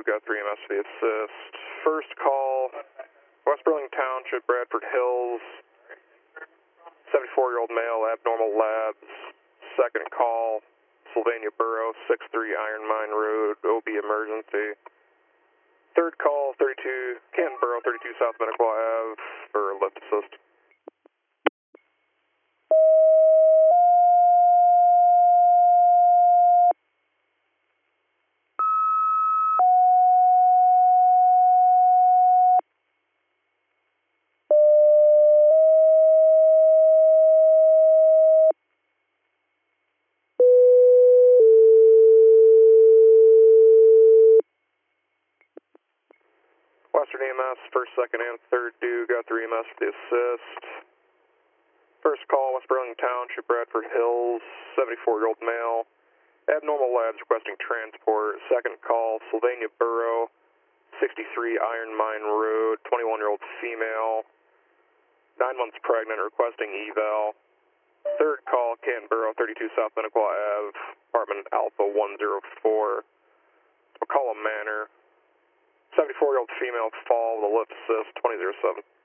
got 3 EMS for the assist. First call, West Burlington Township, Bradford Hills, 74-year-old male, abnormal labs. Second call, Sylvania Borough, 63 Iron Mine Road, OB emergency. Third call, 32, Canton Borough, 32 South Medical Ave, for lift assist. Western EMS, first, second, and third due, got 3 EMS for the assist. First call, West Burlington Township, Bradford Hills, 74-year-old male, abnormal labs requesting transport. Second call, Sylvania Borough, 63 Iron Mine Road, 21-year-old female, 9 months pregnant, requesting eval. Third call, Canton Borough, 32 South Medical Ave, apartment Alpha 104, McCollum Manor. 74-year-old female fall with a lift assist, 2007.